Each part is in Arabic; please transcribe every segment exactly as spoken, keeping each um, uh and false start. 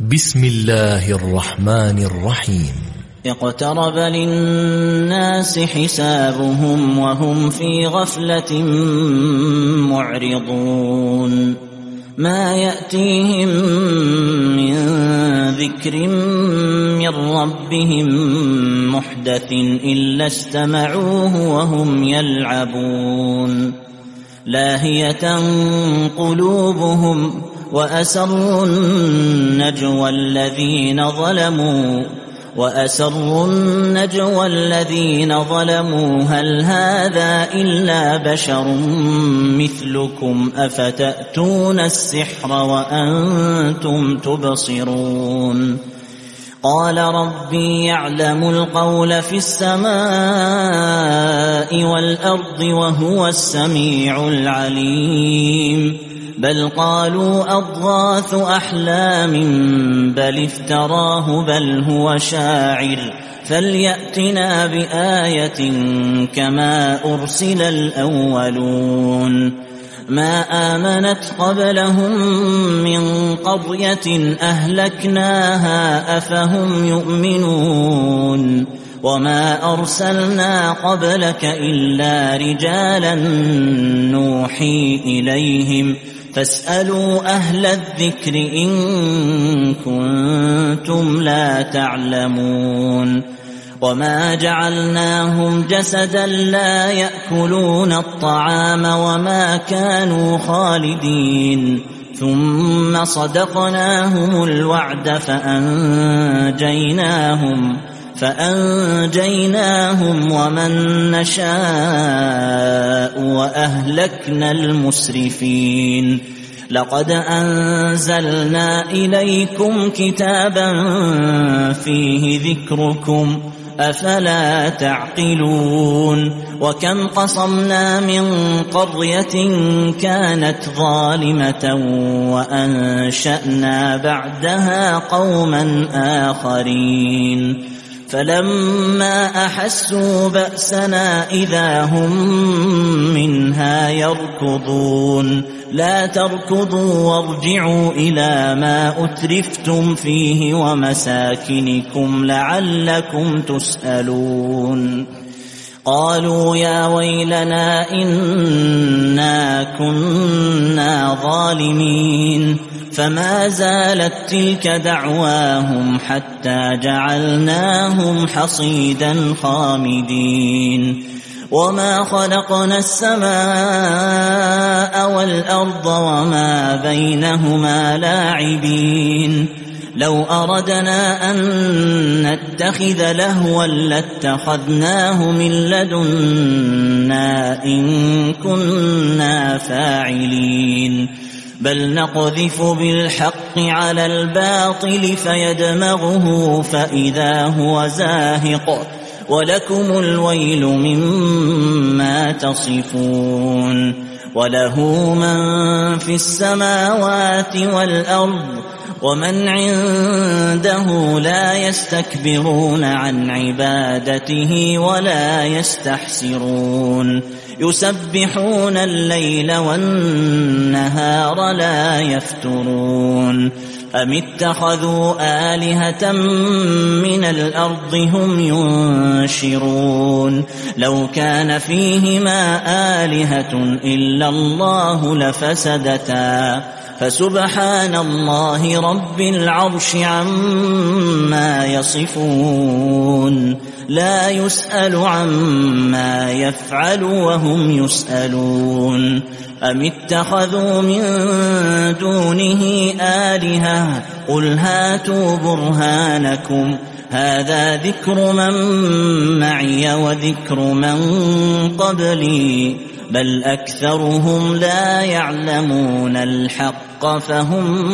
بسم الله الرحمن الرحيم. اقترب للناس حسابهم وهم في غفلة معرضون ما يأتيهم من ذكر من ربهم محدث إلا استمعوه وهم يلعبون لاهية قلوبهم وأسروا النجوى الذين ظلموا وأسروا النجوى الذين ظلموا هل هذا إلا بشر مثلكم أفتأتون السحر وأنتم تبصرون قال ربي يعلم القول في السماء والأرض وهو السميع العليم بل قالوا أضغاث أحلام بل افتراه بل هو شاعر فليأتنا بآية كما أرسل الأولون ما آمنت قبلهم من قرية أهلكناها أفهم يؤمنون وما أرسلنا قبلك إلا رجالا نوحي إليهم فاسألوا أهل الذكر إن كنتم لا تعلمون وما جعلناهم جسدا لا يأكلون الطعام وما كانوا خالدين ثم صدقناهم الوعد فأنجيناهم فأنجيناهم ومن نشاء وأهلكنا المسرفين لقد أنزلنا إليكم كتابا فيه ذكركم أفلا تعقلون وكم قصمنا من قرية كانت ظالمة وأنشأنا بعدها قوما آخرين فلما أحسوا بأسنا إذا هم منها يركضون لا تركضوا وارجعوا إلى ما أترفتم فيه ومساكنكم لعلكم تسألون قالوا يا ويلنا إنا كنا ظالمين فما زالت تلك دعواهم حتى جعلناهم حصيدا خامدين وما خلقنا السماء والأرض وما بينهما لاعبين لو أردنا أن نتخذ لهوا لاتخذناه من لدنا إن كنا فاعلين بل نقذف بالحق على الباطل فيدمغه فإذا هو زاهق ولكم الويل مما تصفون وله من في السماوات والأرض ومن عنده لا يستكبرون عن عبادته ولا يستحسرون يسبحون الليل والنهار لا يفترون أم اتخذوا آلهة من الأرض هم ينشرون لو كان فيهما آلهة إلا الله لفسدتا فسبحان الله رب العرش عما يصفون لا يسأل عما يفعل وهم يسألون أم اتخذوا من دونه آلهة قل هاتوا برهانكم هذا ذكر من معي وذكر من قبلي بل أكثرهم لا يعلمون الحق فهم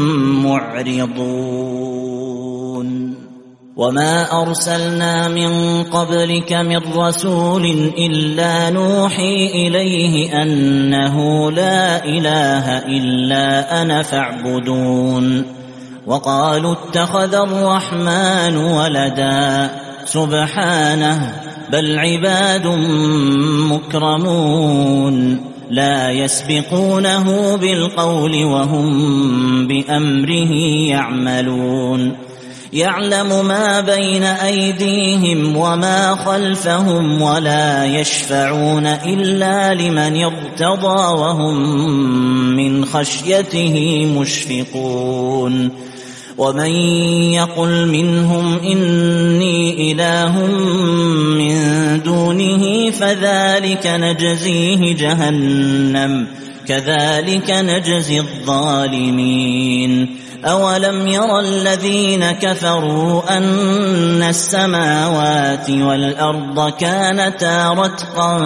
معرضون وما أرسلنا من قبلك من رسول إلا نوحي إليه أنه لا إله إلا أنا فاعبدون وقالوا اتخذ الرحمن ولدا سبحانه بل عباد مكرمون لا يسبقونه بالقول وهم بأمره يعملون يعلم ما بين أيديهم وما خلفهم ولا يشفعون إلا لمن ارتضى وهم من خشيته مشفقون ومن يقل منهم إني إله من دونه فذلك نجزيه جهنم كذلك نجزي الظالمين أولم ير الذين كفروا أن السماوات والأرض كانتا رتقا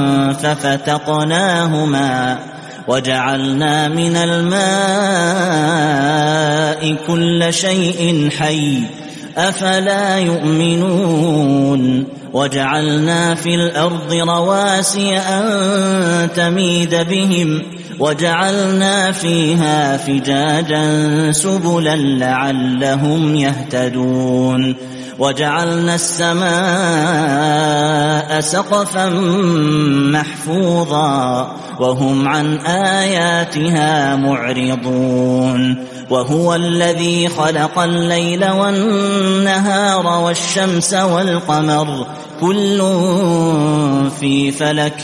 ففتقناهما وجعلنا من الماء كل شيء حي أفلا يؤمنون وجعلنا في الأرض رواسي أن تميد بهم وجعلنا فيها فجاجا سبلا لعلهم يهتدون وجعلنا السماء سقفا محفوظا وهم عن آياتها معرضون وهو الذي خلق الليل والنهار والشمس والقمر كل في فلك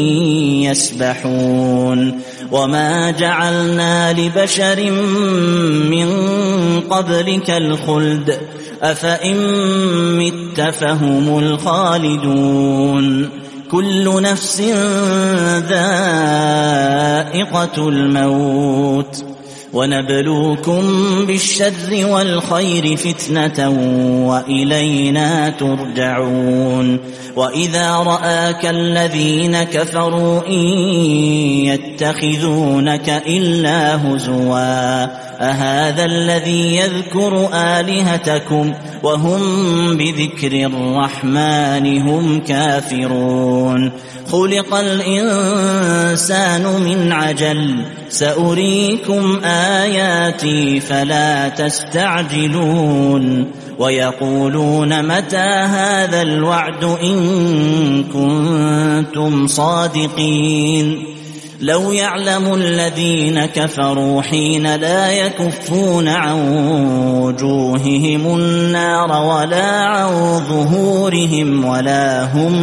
يسبحون وما جعلنا لبشر من قبلك الخلد أفإن مت فهم الخالدون كل نفس ذائقة الموت ونبلوكم بالشر والخير فتنة وإلينا ترجعون وإذا رآك الذين كفروا إن يتخذونك إلا هزوا أهذا الذي يذكر آلهتكم وهم بذكر الرحمن هم كافرون خلق الإنسان من عجل سأريكم آياتي فلا تستعجلون ويقولون متى هذا الوعد إن كنتم صادقين لو يعلم الذين كفروا حين لا يكفون عن وجوههم النار ولا عن ظهورهم ولا هم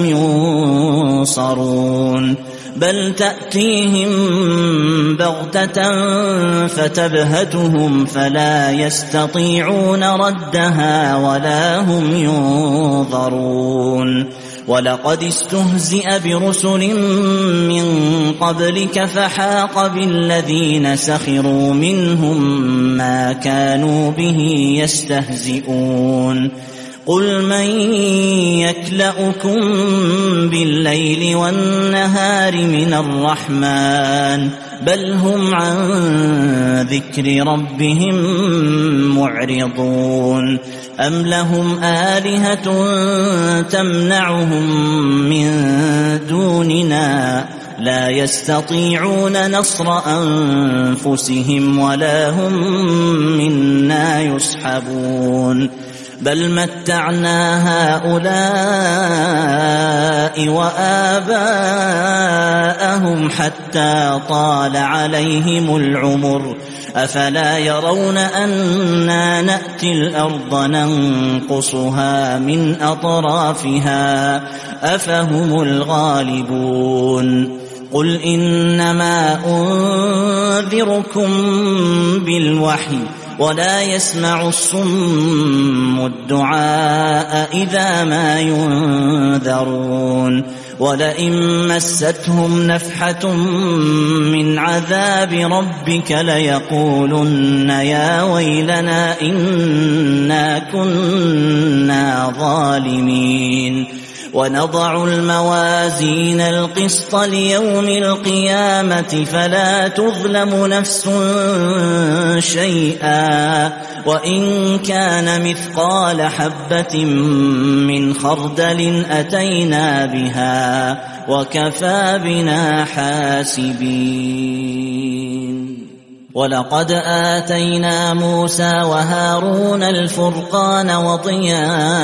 ينصرون بل تأتيهم بغتة فتبهتهم فلا يستطيعون ردها ولا هم ينظرون ولقد استهزئ برسل من قبلك فحاق بالذين سخروا منهم ما كانوا به يستهزئون قل من يكلؤكم بالليل والنهار من الرحمن بل هم عن ذكر ربهم معرضون أم لهم آلهة تمنعهم من دوننا لا يستطيعون نصر أنفسهم ولا هم منا يصحبون بل متعنا هؤلاء وآباءهم حتى طال عليهم العمر أفلا يرون أنا نأتي الأرض ننقصها من أطرافها أفهم الغالبون قل إنما أنذركم بالوحي ولا يسمع الصم الدعاء إذا ما ينذرون ولئن مستهم نفحة من عذاب ربك ليقولن يا ويلنا إنا كنا ظالمين ونضع الموازين القسط ليوم القيامة فلا تظلم نفس شيئا وإن كان مثقال حبة من خردل أتينا بها وكفى بنا حاسبين ولقد آتينا موسى وهارون الفرقان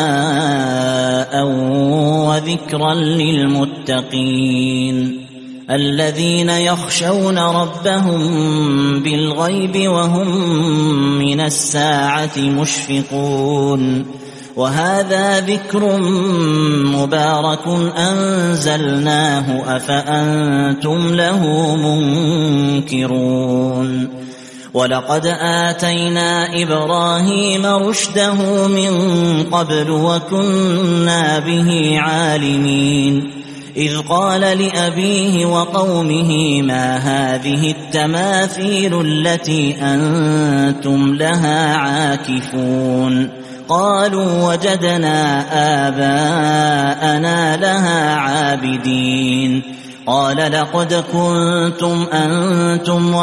وضياء وذكرا للمتقين الذين يخشون ربهم بالغيب وهم من الساعة مشفقون. وهذا ذكر مبارك أنزلناه أفأنتم له منكرون. ولقد آتينا إبراهيم رشده من قبل وكنا به عالمين، إذ قال لأبيه وقومه ما هذه التماثيل التي أنتم لها عاكفون؟ قالوا وجدنا آباءنا لها عابدين. قال لقد كنتم أنتم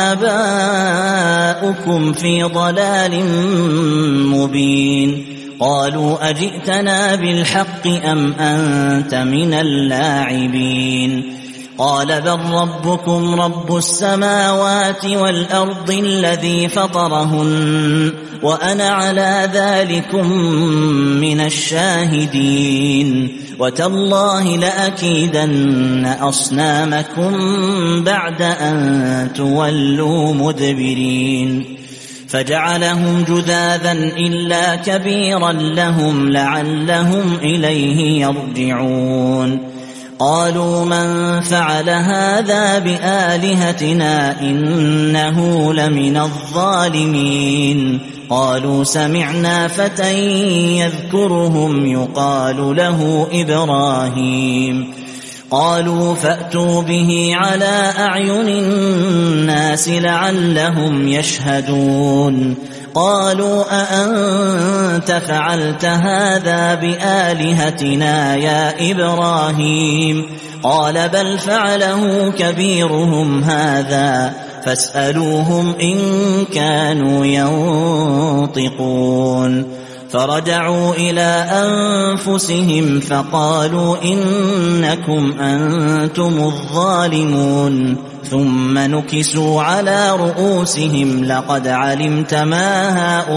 وآباؤكم في ضلال مبين. قالوا أجئتنا بالحق أم أنت من اللاعبين؟ قال بل ربكم رب السماوات والأرض الذي فطرهن وأنا على ذلكم من الشاهدين. وتالله لأكيدن أصنامكم بعد أن تولوا مدبرين. فجعلهم جذاذا إلا كبيرا لهم لعلهم إليه يرجعون. قالوا من فعل هذا بآلهتنا إنه لمن الظالمين. قالوا سمعنا فتى يذكرهم يقال له إبراهيم. قالوا فأتوا به على أعين الناس لعلهم يشهدون. قالوا أأنت فعلت هذا بآلهتنا يا إبراهيم؟ قال بل فعله كبيرهم هذا فاسألوهم إن كانوا ينطقون. فرجعوا إلى أنفسهم فقالوا إنكم أنتم الظالمون. ثم نكسوا على رؤوسهم لقد علمت ما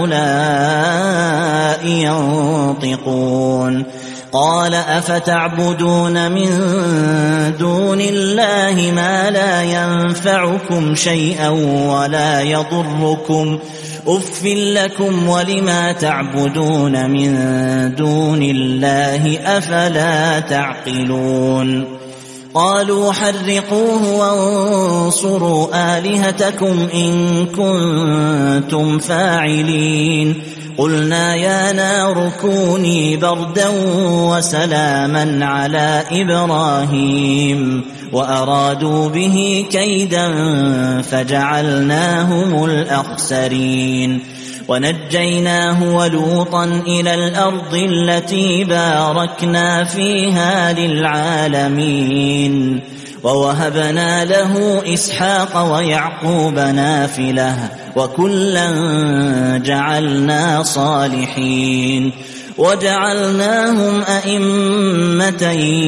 هؤلاء ينطقون. قال أفتعبدون من دون الله ما لا ينفعكم شيئا ولا يضركم أف لكم ولما تعبدون من دون الله أفلا تعقلون. قالوا حرقوه وانصروا آلهتكم إن كنتم فاعلين. قلنا يا نار كوني بردا وسلاما على إبراهيم وأرادوا به كيدا فجعلناهم الأخسرين. ونجيناه ولوطا إلى الأرض التي باركنا فيها للعالمين. ووهبنا له إسحاق ويعقوب نافلة وكلا جعلنا صالحين. وجعلناهم أئمة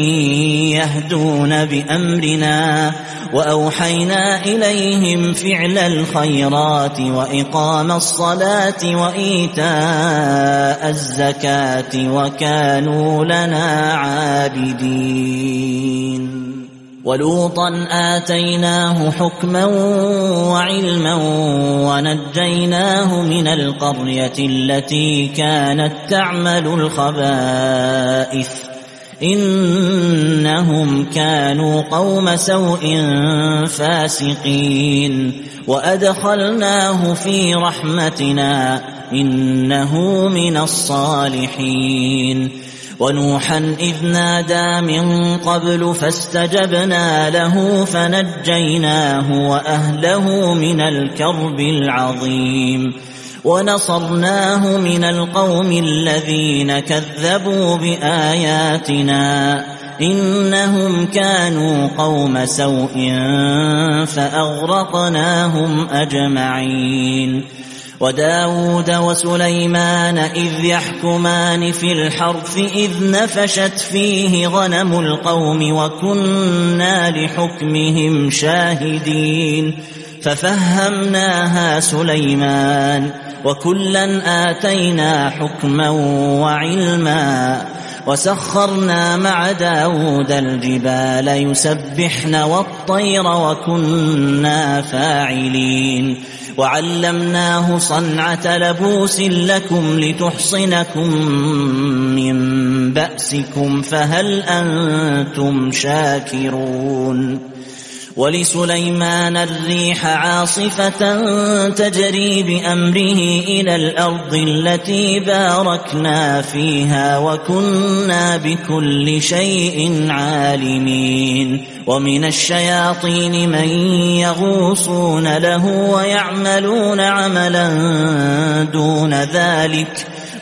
يهدون بأمرنا وأوحينا إليهم فعل الخيرات وإقام الصلاة وإيتاء الزكاة وكانوا لنا عابدين. ولوطا آتيناه حكما وعلما ونجيناه من القرية التي كانت تعمل الخبائث إنهم كانوا قوم سوء فاسقين. وأدخلناه في رحمتنا إنه من الصالحين. ونوحا إذ نادى من قبل فاستجبنا له فنجيناه وأهله من الكرب العظيم. ونصرناه من القوم الذين كذبوا بآياتنا إنهم كانوا قوم سوء فأغرقناهم أجمعين. وداود وسليمان إذ يحكمان في الحرث إذ نفشت فيه غنم القوم وكنا لحكمهم شاهدين. ففهمناها سليمان وكلا آتينا حكما وعلما وسخرنا مع داود الجبال يسبحن والطير وكنا فاعلين وعلمناه صنعة لبوس لكم لتحصنكم من بأسكم فهل أنتم شاكرون ولسليمان الريح عاصفة تجري بأمره إلى الأرض التي باركنا فيها وكنا بكل شيء عالمين ومن الشياطين من يغوصون له ويعملون عملا دون ذلك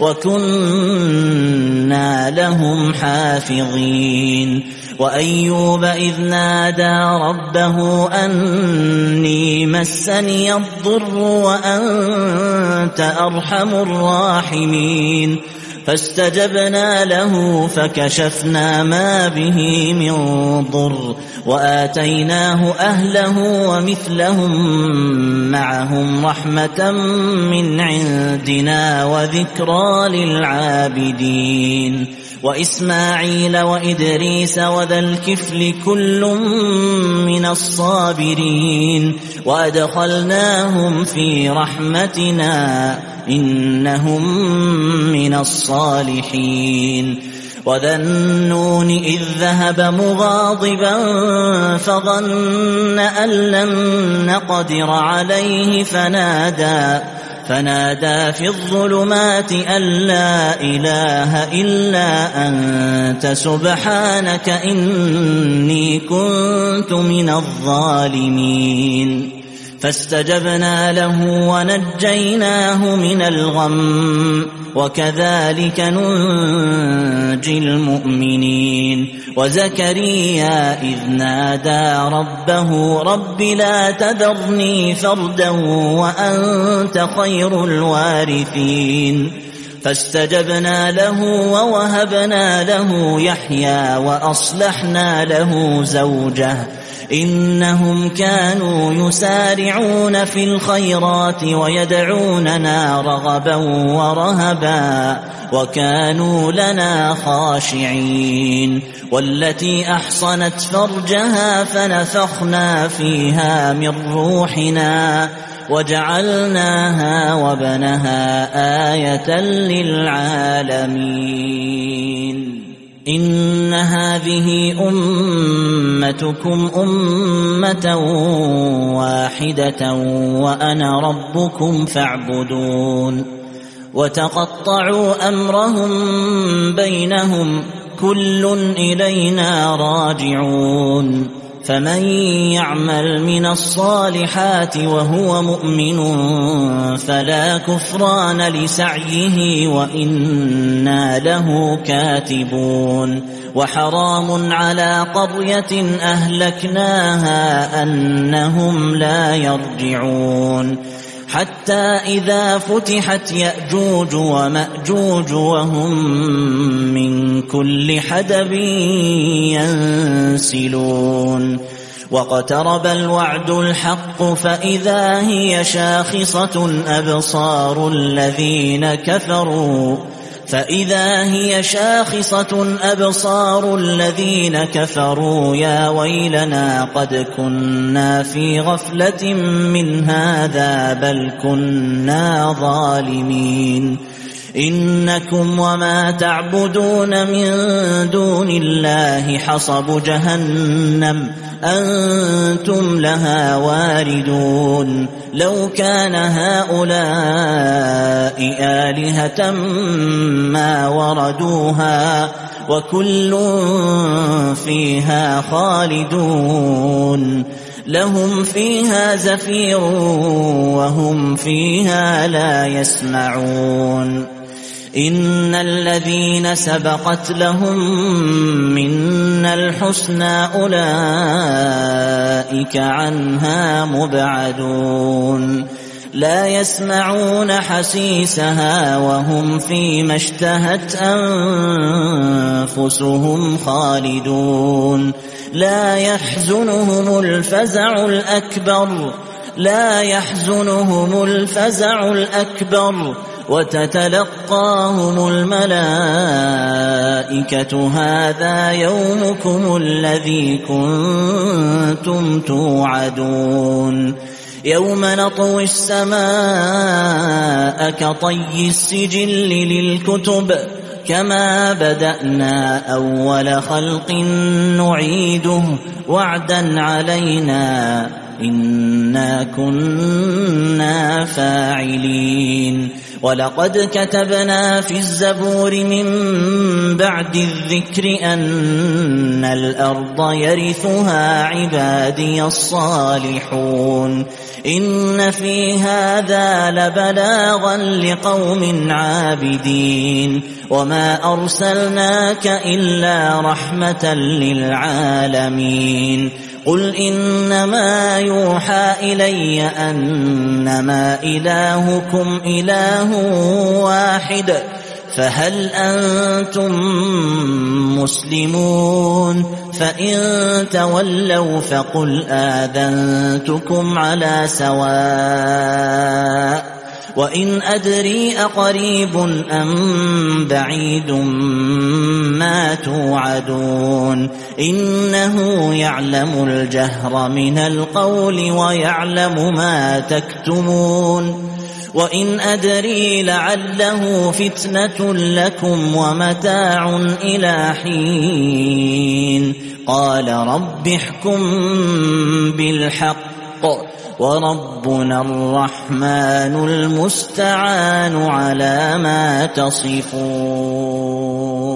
وكنا لهم حافظين وأيوب إذ نادى ربه أني مسني الضر وأنت أرحم الراحمين فاستجبنا له فكشفنا ما به من ضر وآتيناه أهله ومثلهم معهم رحمة من عندنا وذكرى للعابدين وإسماعيل وإدريس وذا الكفل كل من الصابرين وأدخلناهم في رحمتنا إنهم من الصالحين وذا النون إذ ذهب مغاضبا فظن أن لن نقدر عليه فنادى فنادى في الظلمات أن لا إله إلا أنت سبحانك إني كنت من الظالمين فاستجبنا له ونجيناه من الغم وكذلك ننجي المؤمنين وزكريا إذ نادى ربه رب لا تذرني فردا وأنت خير الوارثين فاستجبنا له ووهبنا له يحيى وأصلحنا له زوجه إنهم كانوا يسارعون في الخيرات ويدعوننا رغبا ورهبا وكانوا لنا خاشعين والتي أحصنت فرجها فنفخنا فيها من روحنا وجعلناها وبنها آية للعالمين إن هذه أمتكم أمة واحدة وأنا ربكم فاعبدون وتقطعوا أمرهم بينهم كل إلينا راجعون فمن يعمل من الصالحات وهو مؤمن فلا كفران لسعيه وإنا له كاتبون وحرام على قرية أهلكناها أنهم لا يرجعون حتى إذا فتحت يأجوج ومأجوج وهم من كل حدب ينسلون واقترب الوعد الحق فإذا هي شاخصة أبصار الذين كفروا فإذا هي شاخصة أبصار الذين كفروا يا ويلنا قد كنا في غفلة من هذا بل كنا ظالمين إنكم وما تعبدون من دون الله حصب جهنم أنتم لها واردون لو كان هؤلاء آلهة ما وردوها وكل فيها خالدون لهم فيها زفير وهم فيها لا يسمعون إن الذين سبقت لهم منا الحسنى أولئك عنها مبعدون لا يسمعون حسيسها وهم فيما اشتهت أنفسهم خالدون لا يحزنهم الفزع الأكبر لا يحزنهم الفزع الأكبر وتتلقاهم الملائكة هذا يومكم الذي كنتم توعدون يوم نطوي السماء كطي السجل للكتب كما بدأنا أول خلق نعيده وعدا علينا إنا كنا فاعلين ولقد كتبنا في الزبور من بعد الذكر أن الأرض يرثها عبادي الصالحون إن في هذا لبلاغا لقوم عابدين وما أرسلناك إلا رحمة للعالمين قل إنما يوحى إلي أنما إلهكم إله واحد فهل أنتم مسلمون فإن تولوا فقل آذنتكم على سواء وإن أدري أقريب أم بعيد ما توعدون إنه يعلم الجهر من القول ويعلم ما تكتمون وإن أدري لعله فتنة لكم ومتاع إلى حين قال رب احكم بالحق وربنا الرحمن المستعان على ما تصفون.